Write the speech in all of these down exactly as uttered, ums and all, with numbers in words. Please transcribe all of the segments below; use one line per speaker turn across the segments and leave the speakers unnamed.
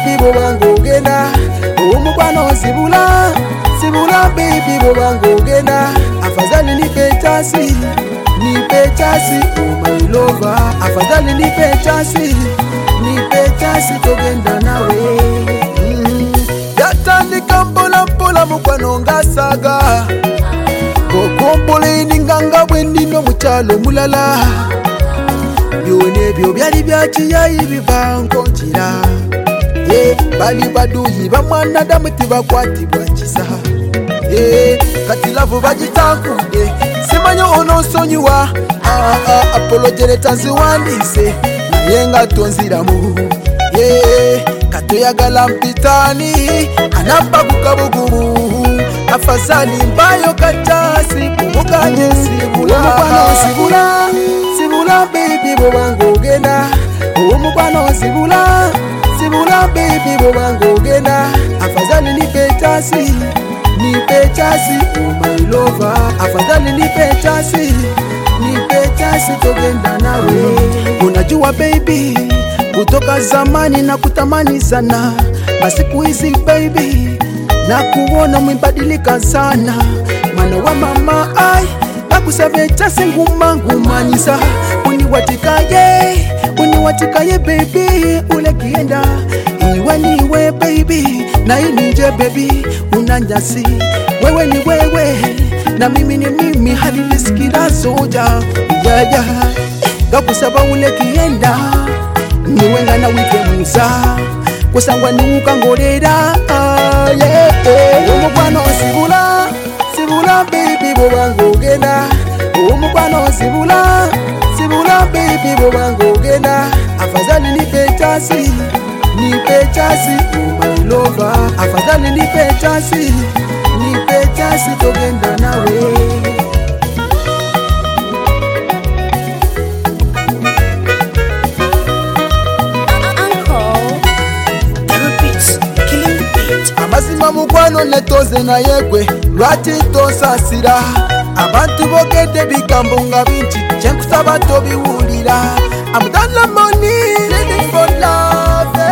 baby bobango genda umukwano sibula sibula baby bobango genda afadhali nipe chasi nipe chasi oh my lover afadhali nipe chasi nipe chasi togenda nawe mm. Yatandika mpola mpola mukwano ngasaga kokompole ninganga bwendino muchalo mulala byone byo byali byakiyayi bivankonjira ye bali baduyi bamwana damuti bakwatibwa kisa ye kati lavu bagitankude simanyo onosonyiwa ah ah apologere tanziwandise naye nga tonziramu ye katoyagala mpitani anapa kukabugumu afasali mbayo kachasi kumukanye sibula umukwano sibula sibula baby bobango genda umukwano sibula sibula baby bobango genda afadhali nipe chasi nipe chasi oh my lover afadhali nipe chasi nipe chasi togenda nawe unajua baby kutoka zamani na kutamani sana masiku hizi baby na kuona umebadilika sana mana wa mama ai nakusabye chasi nguma ngumanyisa uniwatikaye uniwatikaye baby ule kienda iwe niwe baby na ininje baby unanyasi wewe ni wewe na mimi ni mimi hadi nisikira soja yeah yeah gakusaba ule kienda niwe ngana wite musa kusangwa ni ukangorera ah, yeah, yeah. Umukwano sibula sibula baby bobango genda umukwano sibula sibula baby bobango genda afadhali nipe chasi nipe chasi oh my lover afadhali nipe chasi nipe chasi togenda nawe amazima mukwano netoze na yegwe lwati tosasira abantu bogede bigambo nga bingi kyenkusaba tobiwulira I'm done money living for love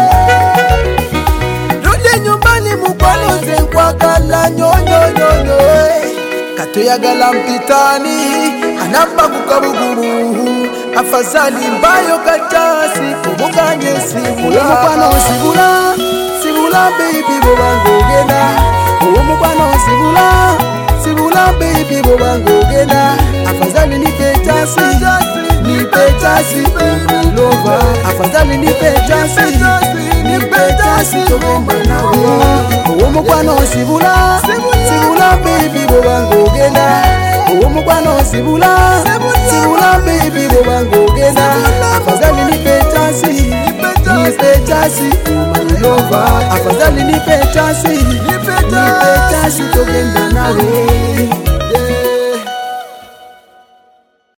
rudi nyumbani mukwano ze nkwagala nyonyonyonyo katoyagala mpitani anamba kukabugumu afadhali mbayo kachasi kumukanye sibula mukwano sibula sibula baby bobango genda umukwano sibula sibula baby bobango genda afadhali nipe chasi nipe chasi baby lover afadhali nipe chasi nipe chasi togenda nawe umukwano sibula sibula baby bobango genda umukwano sibula sibula baby bobango genda afadhali nipe chasi nipe chasi lover afadhali nipe chasi nipe chasi togenda nawe